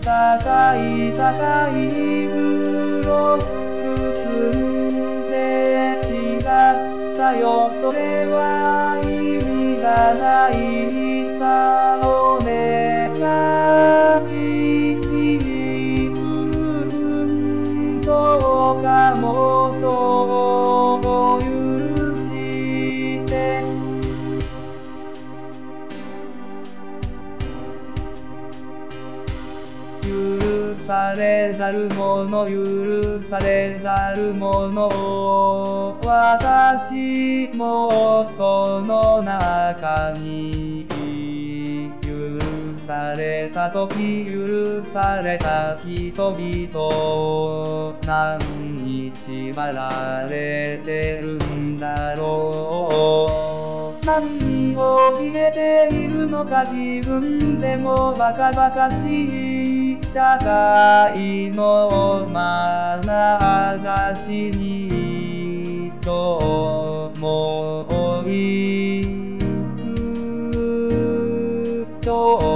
高い高いブロック積んで違ったよそれは意味がないさお願い自分どうかもそう許して許されざるもの許されざるものを私もその中に許された時許された人々何に縛られてるんだろう何を怯えているのか自分でもバカバカしい社会の眼差しにどうも追いつく